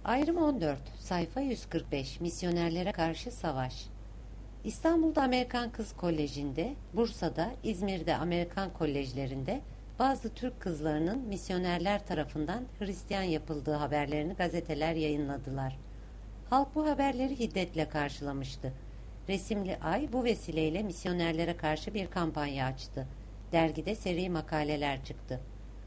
Ayrım 14, sayfa 145, misyonerlere karşı savaş. İstanbul'da Amerikan Kız Koleji'nde, Bursa'da, İzmir'de Amerikan kolejlerinde bazı Türk kızlarının misyonerler tarafından Hristiyan yapıldığı haberlerini gazeteler yayınladılar. Halk bu haberleri hiddetle karşılamıştı. Resimli Ay bu vesileyle misyonerlere karşı bir kampanya açtı. Dergide seri makaleler çıktı.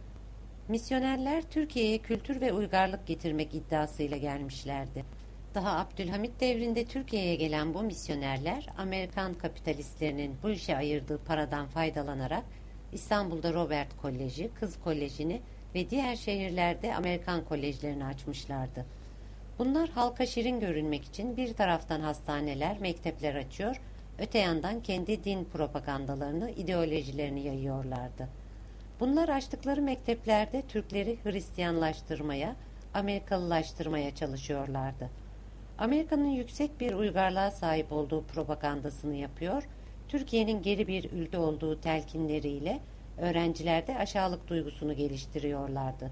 Misyonerler Türkiye'ye kültür ve uygarlık getirmek iddiasıyla gelmişlerdi. Daha Abdülhamit devrinde Türkiye'ye gelen bu misyonerler, Amerikan kapitalistlerinin bu işe ayırdığı paradan faydalanarak İstanbul'da Robert Koleji, Kız Koleji'ni ve diğer şehirlerde Amerikan kolejlerini açmışlardı. Bunlar halka şirin görünmek için bir taraftan hastaneler, mektepler açıyor, öte yandan kendi din propagandalarını, ideolojilerini yayıyorlardı. Bunlar açtıkları mekteplerde Türkleri Hristiyanlaştırmaya, Amerikalılaştırmaya çalışıyorlardı. Amerika'nın yüksek bir uygarlığa sahip olduğu propagandasını yapıyor, Türkiye'nin geri bir ülke olduğu telkinleriyle öğrencilerde aşağılık duygusunu geliştiriyorlardı.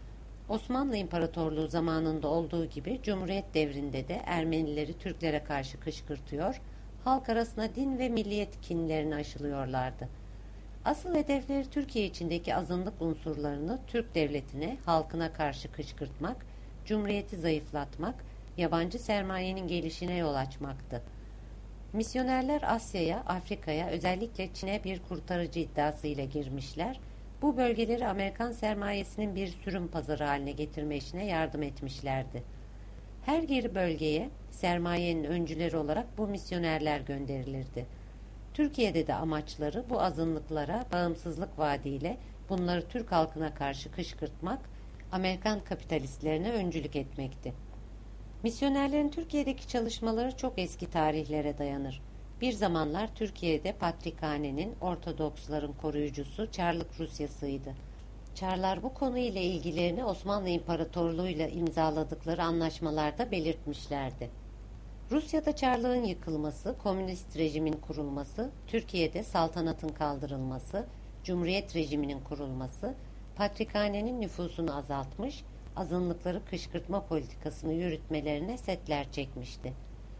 Osmanlı İmparatorluğu zamanında olduğu gibi Cumhuriyet devrinde de Ermenileri Türklere karşı kışkırtıyor, halk arasına din ve milliyet kinlerini aşılıyorlardı. Asıl hedefleri Türkiye içindeki azınlık unsurlarını Türk devletine, halkına karşı kışkırtmak, Cumhuriyeti zayıflatmak, yabancı sermayenin gelişine yol açmaktı. Misyonerler Asya'ya, Afrika'ya, özellikle Çin'e bir kurtarıcı iddiasıyla girmişler, bu bölgeleri Amerikan sermayesinin bir sürüm pazarı haline getirme işine yardım etmişlerdi. Her geri bölgeye sermayenin öncüleri olarak bu misyonerler gönderilirdi. Türkiye'de de amaçları bu azınlıklara bağımsızlık vaadiyle bunları Türk halkına karşı kışkırtmak, Amerikan kapitalistlerine öncülük etmekti. Misyonerlerin Türkiye'deki çalışmaları çok eski tarihlere dayanır. Bir zamanlar Türkiye'de Patrikhane'nin Ortodoksların koruyucusu Çarlık Rusyası'ydı. Çarlar bu konuyla ilgilerini Osmanlı İmparatorluğu'yla imzaladıkları anlaşmalarda belirtmişlerdi. Rusya'da Çarlığın yıkılması, komünist rejimin kurulması, Türkiye'de saltanatın kaldırılması, Cumhuriyet rejiminin kurulması, Patrikhane'nin nüfusunu azaltmış, azınlıkları kışkırtma politikasını yürütmelerine setler çekmişti.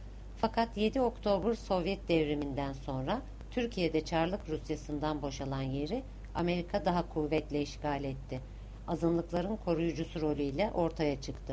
Fakat 7 Oktober Sovyet devriminden sonra Türkiye'de Çarlık Rusyası'ndan boşalan yeri Amerika daha kuvvetle işgal etti. Azınlıkların koruyucusu rolüyle ortaya çıktı.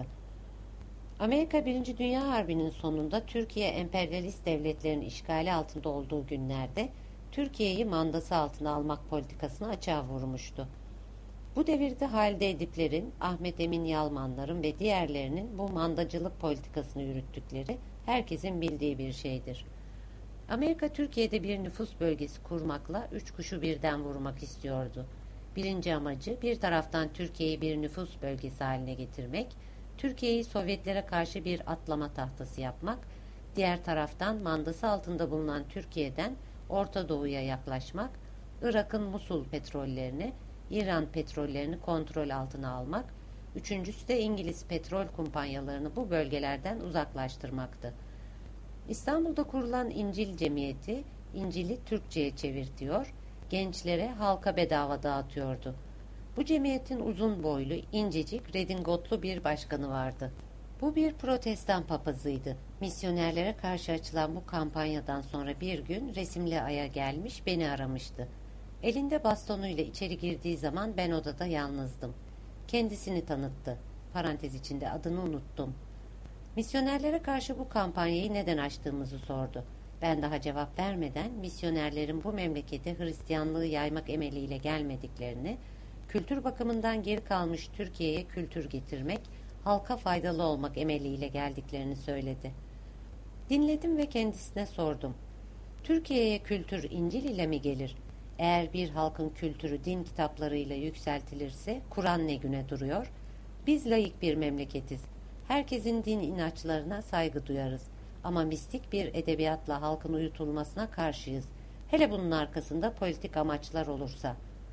Amerika 1. Dünya Harbi'nin sonunda Türkiye emperyalist devletlerin işgali altında olduğu günlerde Türkiye'yi mandası altına almak politikasını açığa vurmuştu. Bu devirde Halide Edipler'in, Ahmet Emin Yalmanların ve diğerlerinin bu mandacılık politikasını yürüttükleri herkesin bildiği bir şeydir. Amerika Türkiye'de bir nüfus bölgesi kurmakla 3 kuşu birden vurmak istiyordu. Birinci amacı bir taraftan Türkiye'yi bir nüfus bölgesi haline getirmek, Türkiye'yi Sovyetlere karşı bir atlama tahtası yapmak, diğer taraftan mandası altında bulunan Türkiye'den Orta Doğu'ya yaklaşmak, Irak'ın Musul petrollerini, İran petrollerini kontrol altına almak, üçüncüsü de İngiliz petrol kumpanyalarını bu bölgelerden uzaklaştırmaktı. İstanbul'da kurulan İncil Cemiyeti, İncil'i Türkçe'ye çevirtiyor, gençlere halka bedava dağıtıyordu. Bu cemiyetin uzun boylu, incecik, redingotlu bir başkanı vardı. Bu bir protestan papazıydı. Misyonerlere karşı açılan bu kampanyadan sonra bir gün Resimli Ay'a gelmiş, beni aramıştı. Elinde bastonuyla içeri girdiği zaman ben odada yalnızdım. Kendisini tanıttı. Parantez içinde adını unuttum. Misyonerlere karşı bu kampanyayı neden açtığımızı sordu. Ben daha cevap vermeden misyonerlerin bu memlekete Hristiyanlığı yaymak emeliyle gelmediklerini, kültür bakımından geri kalmış Türkiye'ye kültür getirmek, halka faydalı olmak emeliyle geldiklerini söyledi. Dinledim ve kendisine sordum. Türkiye'ye kültür İncil ile mi gelir? Eğer bir halkın kültürü din kitaplarıyla yükseltilirse Kur'an ne güne duruyor? Biz laik bir memleketiz. Herkesin din inançlarına saygı duyarız. Ama mistik bir edebiyatla halkın uyutulmasına karşıyız. Hele bunun arkasında politik amaçlar olursa.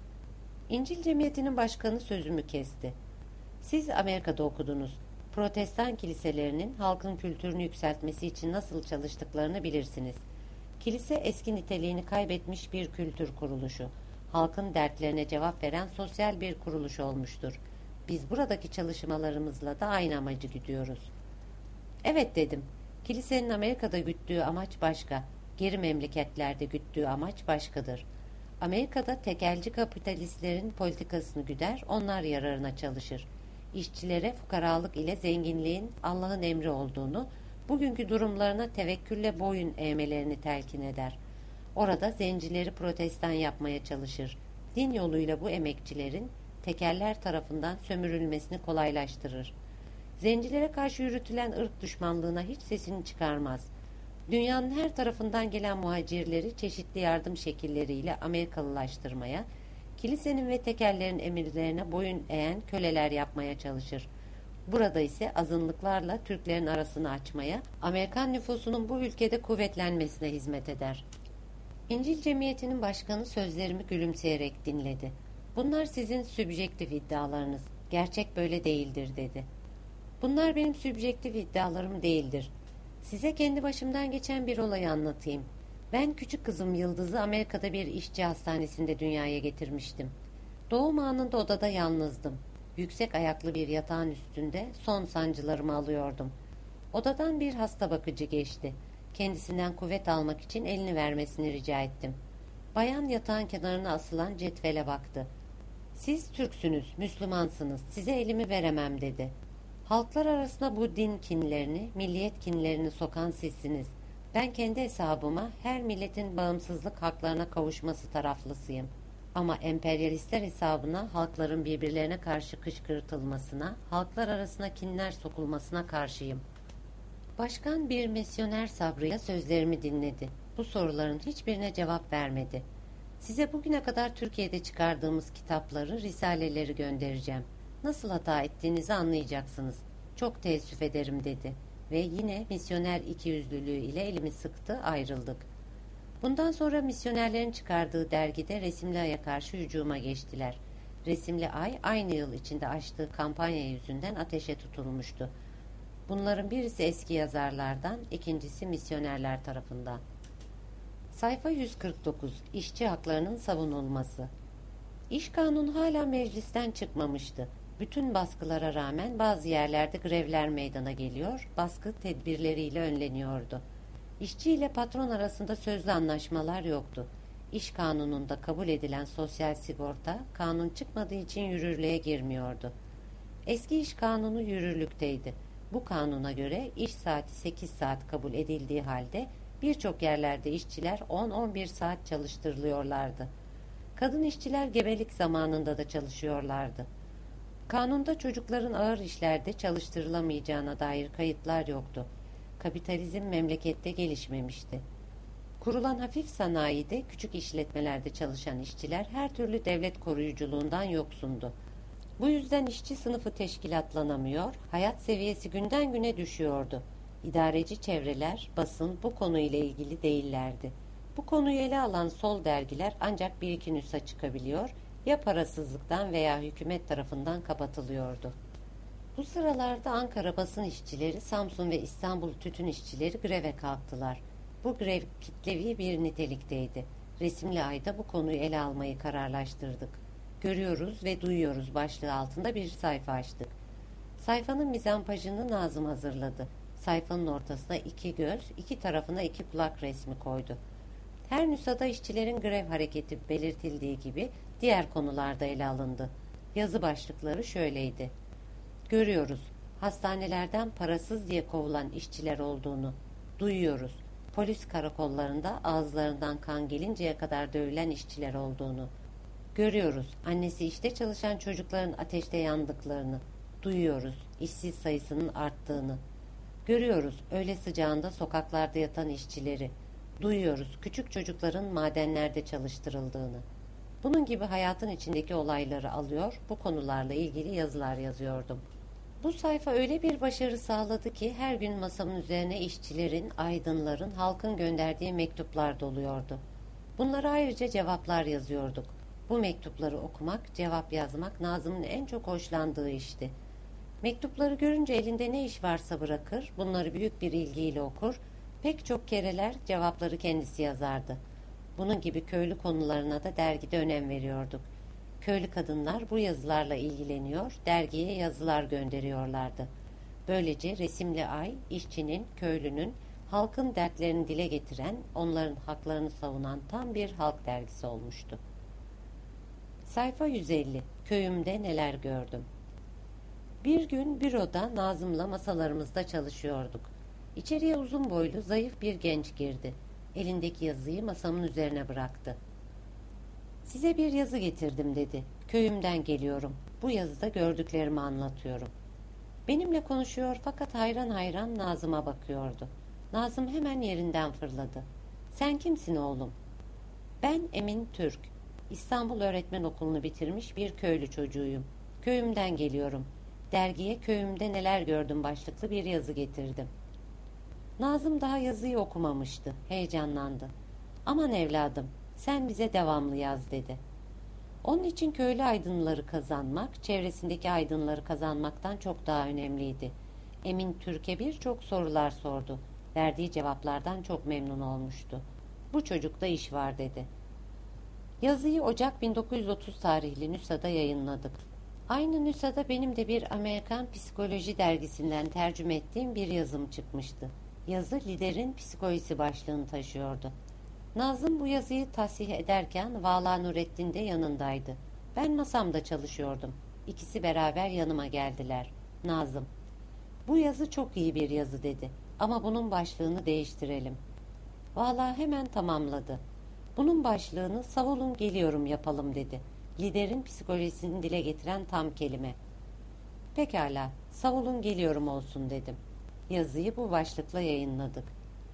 İncil Cemiyeti'nin başkanı sözümü kesti. Siz Amerika'da okudunuz. Protestan kiliselerinin halkın kültürünü yükseltmesi için nasıl çalıştıklarını bilirsiniz. Kilise eski niteliğini kaybetmiş bir kültür kuruluşu. Halkın dertlerine cevap veren sosyal bir kuruluş olmuştur. Biz buradaki çalışmalarımızla da aynı amacı güdüyoruz. Evet dedim. Kilisenin Amerika'da güttüğü amaç başka. Geri memleketlerde güttüğü amaç başkadır. Amerika'da tekelci kapitalistlerin politikasını güder, onlar yararına çalışır. İşçilere fukaralık ile zenginliğin Allah'ın emri olduğunu, bugünkü durumlarına tevekkülle boyun eğmelerini telkin eder. Orada zencileri protestan yapmaya çalışır. Din yoluyla bu emekçilerin tekeller tarafından sömürülmesini kolaylaştırır. Zencilere karşı yürütülen ırk düşmanlığına hiç sesini çıkarmaz. Dünyanın her tarafından gelen muhacirleri çeşitli yardım şekilleriyle Amerikalılaştırmaya, kilisenin ve tekellerin emirlerine boyun eğen köleler yapmaya çalışır. Burada ise azınlıklarla Türklerin arasını açmaya, Amerikan nüfusunun bu ülkede kuvvetlenmesine hizmet eder. İncil Cemiyeti'nin başkanı sözlerimi gülümseyerek dinledi. Bunlar sizin sübjektif iddialarınız. Gerçek böyle değildir dedi. Bunlar benim sübjektif iddialarım değildir. Size kendi başımdan geçen bir olayı anlatayım. Ben küçük kızım Yıldız'ı Amerika'da bir işçi hastanesinde dünyaya getirmiştim. Doğum anında odada yalnızdım. Yüksek ayaklı bir yatağın üstünde son sancılarımı alıyordum. Odadan bir hasta bakıcı geçti. Kendisinden kuvvet almak için elini vermesini rica ettim. Bayan yatağın kenarına asılan cetvele baktı. Siz Türksünüz, Müslümansınız, size elimi veremem dedi. Halklar arasında bu din kinlerini, milliyet kinlerini sokan sizsiniz. Ben kendi hesabıma her milletin bağımsızlık haklarına kavuşması taraflısıyım. Ama emperyalistler hesabına halkların birbirlerine karşı kışkırtılmasına, halklar arasına kinler sokulmasına karşıyım. Başkan bir misyoner sabrıyla sözlerimi dinledi. Bu soruların hiçbirine cevap vermedi. Size bugüne kadar Türkiye'de çıkardığımız kitapları, risaleleri göndereceğim. Nasıl hata ettiğinizi anlayacaksınız. Çok teessüf ederim dedi. Ve yine misyoner ikiyüzlülüğü ile elimi sıktı, ayrıldık. Bundan sonra misyonerlerin çıkardığı dergide Resimli Ay'a karşı hücuma geçtiler. Resimli Ay aynı yıl içinde açtığı kampanya yüzünden ateşe tutulmuştu. Bunların birisi eski yazarlardan, ikincisi misyonerler tarafından. Sayfa 149. İşçi haklarının savunulması. İş kanunu hala meclisten çıkmamıştı. Bütün baskılara rağmen bazı yerlerde grevler meydana geliyor, baskı tedbirleriyle önleniyordu. İşçi ile patron arasında sözlü anlaşmalar yoktu. İş kanununda kabul edilen sosyal sigorta, kanun çıkmadığı için yürürlüğe girmiyordu. Eski iş kanunu yürürlükteydi. Bu kanuna göre iş saati 8 saat kabul edildiği halde birçok yerlerde işçiler 10-11 saat çalıştırılıyorlardı. Kadın işçiler gebelik zamanında da çalışıyorlardı. Kanunda çocukların ağır işlerde çalıştırılamayacağına dair kayıtlar yoktu. Kapitalizm memlekette gelişmemişti. Kurulan hafif sanayide, küçük işletmelerde çalışan işçiler her türlü devlet koruyuculuğundan yoksundu. Bu yüzden işçi sınıfı teşkilatlanamıyor, hayat seviyesi günden güne düşüyordu. İdareci çevreler, basın bu konuyla ilgili değillerdi. Bu konuyu ele alan sol dergiler ancak bir iki nüsha çıkabiliyor, ya parasızlıktan veya hükümet tarafından kapatılıyordu. Bu sıralarda Ankara basın işçileri, Samsun ve İstanbul tütün işçileri greve kalktılar. Bu grev kitlevi bir nitelikteydi. Resimli Ay'da bu konuyu ele almayı kararlaştırdık. Görüyoruz ve duyuyoruz başlığı altında bir sayfa açtık. Sayfanın mizampajını Nazım hazırladı. Sayfanın ortasına 2 göz, 2 tarafına 2 kulak resmi koydu. Her nüshada işçilerin grev hareketi belirtildiği gibi diğer konularda ele alındı. Yazı başlıkları şöyleydi. Görüyoruz, hastanelerden parasız diye kovulan işçiler olduğunu. Duyuyoruz, polis karakollarında ağızlarından kan gelinceye kadar dövülen işçiler olduğunu. Görüyoruz, annesi işte çalışan çocukların ateşte yandıklarını. Duyuyoruz, işsiz sayısının arttığını. Görüyoruz, öğle sıcağında sokaklarda yatan işçileri. Duyuyoruz, küçük çocukların madenlerde çalıştırıldığını. Bunun gibi hayatın içindeki olayları alıyor, bu konularla ilgili yazılar yazıyordum. Bu sayfa öyle bir başarı sağladı ki her gün masamın üzerine işçilerin, aydınların, halkın gönderdiği mektuplar doluyordu. Bunlara ayrıca cevaplar yazıyorduk. Bu mektupları okumak, cevap yazmak Nazım'ın en çok hoşlandığı işti. Mektupları görünce elinde ne iş varsa bırakır, bunları büyük bir ilgiyle okur, pek çok kereler cevapları kendisi yazardı. Bunun gibi köylü konularına da dergide önem veriyorduk. Köylü kadınlar bu yazılarla ilgileniyor, dergiye yazılar gönderiyorlardı. Böylece Resimli Ay, işçinin, köylünün, halkın dertlerini dile getiren, onların haklarını savunan tam bir halk dergisi olmuştu. Sayfa 150. Köyümde neler gördüm. Bir gün büroda Nazım'la masalarımızda çalışıyorduk. İçeriye uzun boylu, zayıf bir genç girdi. Elindeki yazıyı masamın üzerine bıraktı. "Size bir yazı getirdim," dedi. "Köyümden geliyorum. Bu yazıda gördüklerimi anlatıyorum." Benimle konuşuyor fakat hayran hayran Nazım'a bakıyordu. Nazım hemen yerinden fırladı. "Sen kimsin oğlum?" "Ben Emin Türk. İstanbul Öğretmen Okulu'nu bitirmiş bir köylü çocuğuyum. Köyümden geliyorum. Dergiye köyümde neler gördüm başlıklı bir yazı getirdim." Nazım daha yazıyı okumamıştı. Heyecanlandı. "Aman evladım, sen bize devamlı yaz," dedi. Onun için köylü aydınları kazanmak, çevresindeki aydınları kazanmaktan çok daha önemliydi. Emin Türk'e birçok sorular sordu. Verdiği cevaplardan çok memnun olmuştu. "Bu çocukta iş var," dedi. Yazıyı Ocak 1930 tarihli nüshada yayınladık. Aynı nüshada benim de bir Amerikan Psikoloji dergisinden tercüme ettiğim bir yazım çıkmıştı. Yazı Liderin Psikolojisi başlığını taşıyordu. Nazım bu yazıyı tasih ederken Vala Nurettin de yanındaydı. Ben masamda çalışıyordum. İkisi beraber yanıma geldiler. Nazım, "Bu yazı çok iyi bir yazı," dedi. "Ama bunun başlığını değiştirelim." Vala hemen tamamladı. "Bunun başlığını savulun geliyorum yapalım," dedi. Liderin psikolojisini dile getiren tam kelime. "Pekala, savulun geliyorum olsun," dedim. Yazıyı bu başlıkla yayınladık.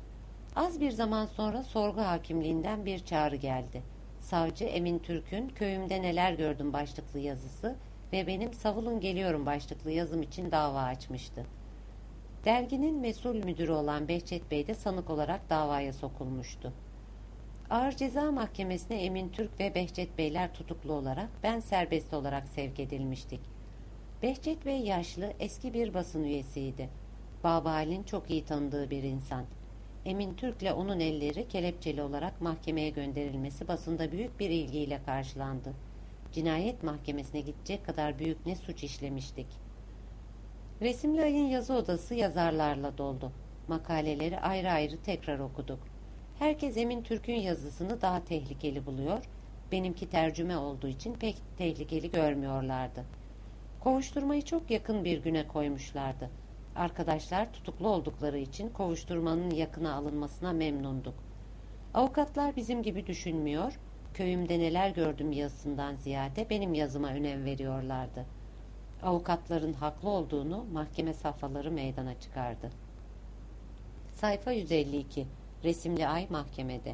Az bir zaman sonra sorgu hakimliğinden bir çağrı geldi. Savcı Emin Türk'ün "Köyümde neler gördüm" başlıklı yazısı ve benim "Savulun geliyorum" başlıklı yazım için dava açmıştı. Derginin mesul müdürü olan Behçet Bey de sanık olarak davaya sokulmuştu. Ağır Ceza Mahkemesi'ne Emin Türk ve Behçet Beyler tutuklu olarak, ben serbest olarak sevk edilmiştik. Behçet Bey yaşlı, eski bir basın üyesiydi. Baba Halil'in çok iyi tanıdığı bir insan. Emin Türk'le onun elleri kelepçeli olarak mahkemeye gönderilmesi basında büyük bir ilgiyle karşılandı. Cinayet mahkemesine gidecek kadar büyük ne suç işlemiştik. Resimli Ay'ın yazı odası yazarlarla doldu. Makaleleri ayrı ayrı tekrar okuduk. Herkes Emin Türk'ün yazısını daha tehlikeli buluyor, benimki tercüme olduğu için pek tehlikeli görmüyorlardı. Kovuşturmayı çok yakın bir güne koymuşlardı. Arkadaşlar tutuklu oldukları için kovuşturmanın yakına alınmasına memnunduk. Avukatlar bizim gibi düşünmüyor, "Köyümde neler gördüm" yazısından ziyade benim yazıma önem veriyorlardı. Avukatların haklı olduğunu mahkeme safhaları meydana çıkardı. Sayfa 152. Resimli Ay mahkemede.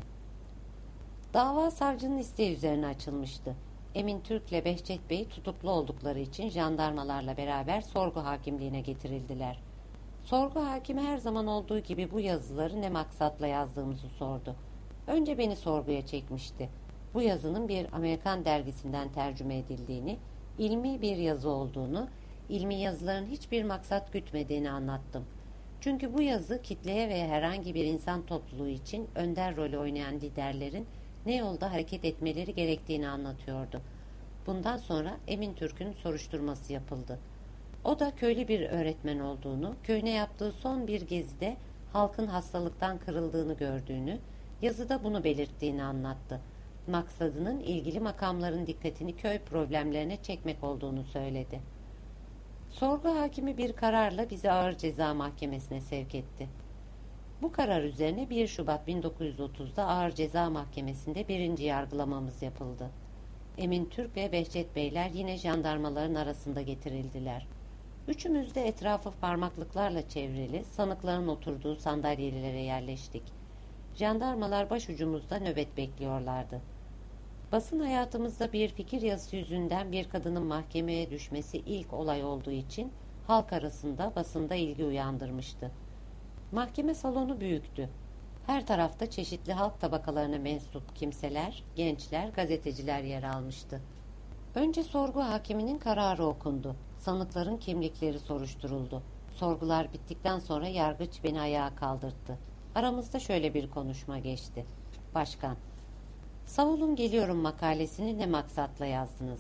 Dava savcının isteği üzerine açılmıştı. Emin Türk'le Behçet Bey tutuklu oldukları için jandarmalarla beraber sorgu hakimliğine getirildiler. Sorgu hakimi her zaman olduğu gibi bu yazıları ne maksatla yazdığımızı sordu. Önce beni sorguya çekmişti. Bu yazının bir Amerikan dergisinden tercüme edildiğini, ilmi bir yazı olduğunu, ilmi yazıların hiçbir maksat gütmediğini anlattım. Çünkü bu yazı kitleye veya herhangi bir insan topluluğu için önder rolü oynayan liderlerin ne yolda hareket etmeleri gerektiğini anlatıyordu. Bundan sonra Emin Türk'ün soruşturması yapıldı. O da köylü bir öğretmen olduğunu, köyüne yaptığı son bir gezide halkın hastalıktan kırıldığını gördüğünü, yazıda bunu belirttiğini anlattı. Maksadının ilgili makamların dikkatini köy problemlerine çekmek olduğunu söyledi. Sorgu hakimi bir kararla bizi Ağır Ceza Mahkemesi'ne sevk etti. Bu karar üzerine 1 Şubat 1930'da Ağır Ceza Mahkemesi'nde birinci yargılamamız yapıldı. Emin Türk ve Behçet Beyler yine jandarmaların arasında getirildiler. Üçümüz de etrafı parmaklıklarla çevrili, sanıkların oturduğu sandalyelere yerleştik. Jandarmalar başucumuzda nöbet bekliyorlardı. Basın hayatımızda bir fikir yazısı yüzünden bir kadının mahkemeye düşmesi ilk olay olduğu için halk arasında, basında ilgi uyandırmıştı. Mahkeme salonu büyüktü. Her tarafta çeşitli halk tabakalarına mensup kimseler, gençler, gazeteciler yer almıştı. Önce sorgu hakiminin kararı okundu. Sanıkların kimlikleri soruşturuldu. Sorgular bittikten sonra yargıç beni ayağa kaldırdı. Aramızda şöyle bir konuşma geçti. Başkan: "Savulun geliyorum makalesini ne maksatla yazdınız?"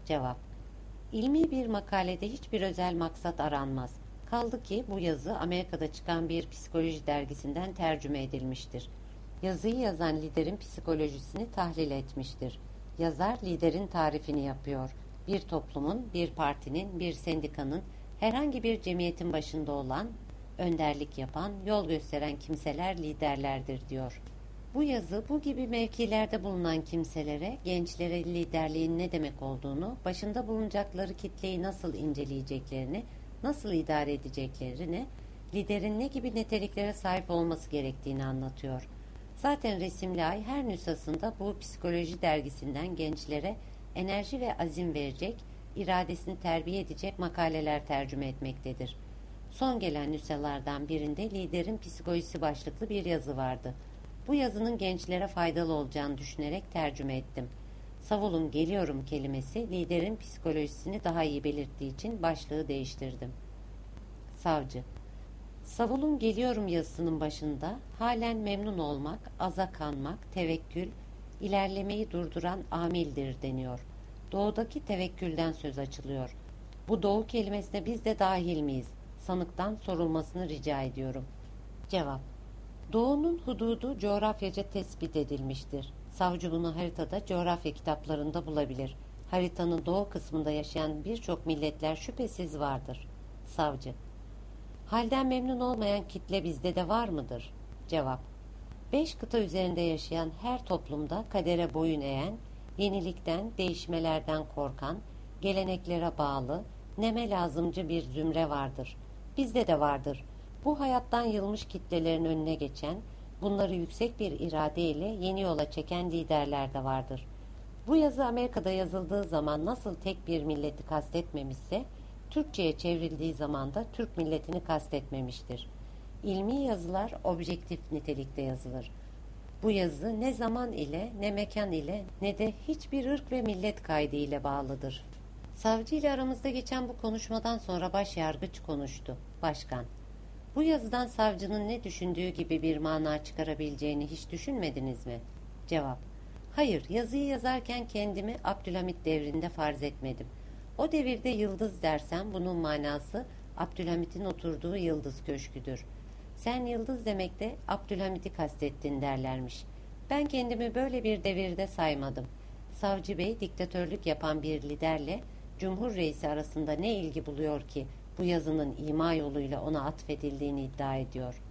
Cevap: İlmi bir makalede hiçbir özel maksat aranmaz. Kaldı ki bu yazı Amerika'da çıkan bir psikoloji dergisinden tercüme edilmiştir. Yazıyı yazan liderin psikolojisini tahlil etmiştir. Yazar liderin tarifini yapıyor. Bir toplumun, bir partinin, bir sendikanın, herhangi bir cemiyetin başında olan, önderlik yapan, yol gösteren kimseler liderlerdir diyor. Bu yazı bu gibi mevkilerde bulunan kimselere, gençlere liderliğin ne demek olduğunu, başında bulunacakları kitleyi nasıl inceleyeceklerini, nasıl idare edeceklerini, liderin ne gibi niteliklere sahip olması gerektiğini anlatıyor. Zaten Resimli Ay her nüshasında bu psikoloji dergisinden gençlere enerji ve azim verecek, iradesini terbiye edecek makaleler tercüme etmektedir. Son gelen nüshalardan birinde liderin psikolojisi başlıklı bir yazı vardı. Bu yazının gençlere faydalı olacağını düşünerek tercüme ettim. Savulun geliyorum kelimesi liderin psikolojisini daha iyi belirttiği için başlığı değiştirdim. Savcı: Savulun geliyorum yazısının başında halen memnun olmak, aza kanmak, tevekkül, ilerlemeyi durduran amildir deniyor. Doğudaki tevekkülden söz açılıyor. Bu doğu kelimesine biz de dahil miyiz? Sanıktan sorulmasını rica ediyorum. Cevap: Doğunun hududu coğrafyaca tespit edilmiştir. Savcı bunu haritada, coğrafya kitaplarında bulabilir. Haritanın doğu kısmında yaşayan birçok milletler şüphesiz vardır. Savcı: Halden memnun olmayan kitle bizde de var mıdır? Cevap: 5 kıta üzerinde yaşayan her toplumda kadere boyun eğen, yenilikten, değişmelerden korkan, geleneklere bağlı, neme lazımcı bir zümre vardır. Bizde de vardır. Bu hayattan yılmış kitlelerin önüne geçen, bunları yüksek bir iradeyle yeni yola çeken liderler de vardır. Bu yazı Amerika'da yazıldığı zaman nasıl tek bir milleti kastetmemişse, Türkçe'ye çevrildiği zaman da Türk milletini kastetmemiştir. İlmi yazılar objektif nitelikte yazılır. Bu yazı ne zaman ile, ne mekan ile, ne de hiçbir ırk ve millet kaydı ile bağlıdır. Savcı ile aramızda geçen bu konuşmadan sonra başyargıç konuştu. Başkan: Bu yazıdan savcının ne düşündüğü gibi bir mana çıkarabileceğini hiç düşünmediniz mi? Cevap: Hayır, yazıyı yazarken kendimi Abdülhamit devrinde farz etmedim. O devirde yıldız dersem bunun manası Abdülhamit'in oturduğu yıldız köşküdür. Sen yıldız demekte Abdülhamit'i kastettin derlermiş. Ben kendimi böyle bir devirde saymadım. Savcı Bey diktatörlük yapan bir liderle Cumhur Reisi arasında ne ilgi buluyor ki bu yazının ima yoluyla ona atfedildiğini iddia ediyor.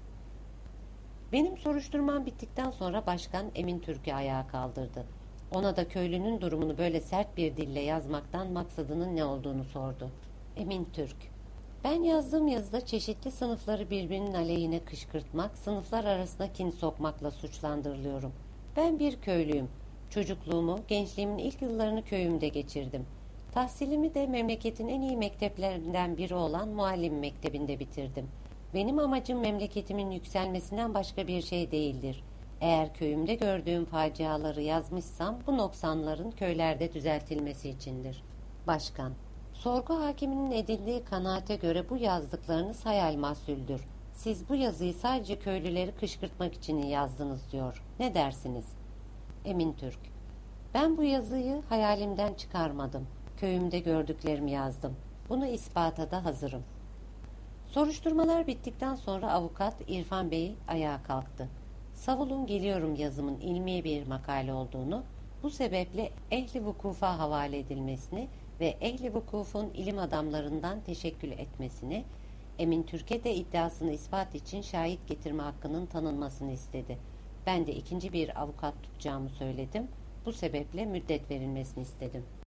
Benim soruşturmam bittikten sonra başkan Emin Türk'ü ayağa kaldırdı. Ona da köylünün durumunu böyle sert bir dille yazmaktan maksadının ne olduğunu sordu. Emin Türk: Ben yazdığım yazıda çeşitli sınıfları birbirinin aleyhine kışkırtmak, sınıflar arasına kin sokmakla suçlandırılıyorum. Ben bir köylüyüm. Çocukluğumu, gençliğimin ilk yıllarını köyümde geçirdim. Tahsilimi de memleketin en iyi mekteplerinden biri olan Muallim Mektebi'nde bitirdim. Benim amacım memleketimin yükselmesinden başka bir şey değildir. Eğer köyümde gördüğüm faciaları yazmışsam bu noksanların köylerde düzeltilmesi içindir. Başkan: Sorgu hakiminin edindiği kanaate göre bu yazdıklarınız hayal mahsuldür. Siz bu yazıyı sadece köylüleri kışkırtmak için yazdınız diyor. Ne dersiniz? Emin Türk: Ben bu yazıyı hayalimden çıkarmadım. Köyümde gördüklerimi yazdım. Bunu ispata da hazırım. Soruşturmalar bittikten sonra avukat İrfan Bey ayağa kalktı. Savulun geliyorum yazımın ilmi bir makale olduğunu, bu sebeple ehli vukufa havale edilmesini ve ehli vukufun ilim adamlarından teşekkül etmesini, Emin Türk'e de iddiasını ispat için şahit getirme hakkının tanınmasını istedi. Ben de ikinci bir avukat tutacağımı söyledim. Bu sebeple müddet verilmesini istedim.